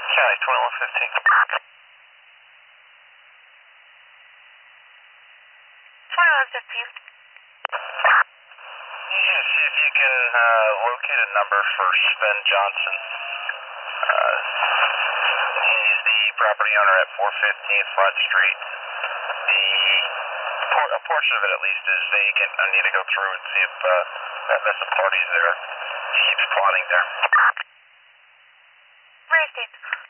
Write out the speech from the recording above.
County 2115. 2115. Yeah, see if you can locate a number for Sven Johnson. He's the property owner at 415 Front Street. A portion of it at least is vacant. I need to go through and see if there's some parties there. He keeps plotting there. Where is it?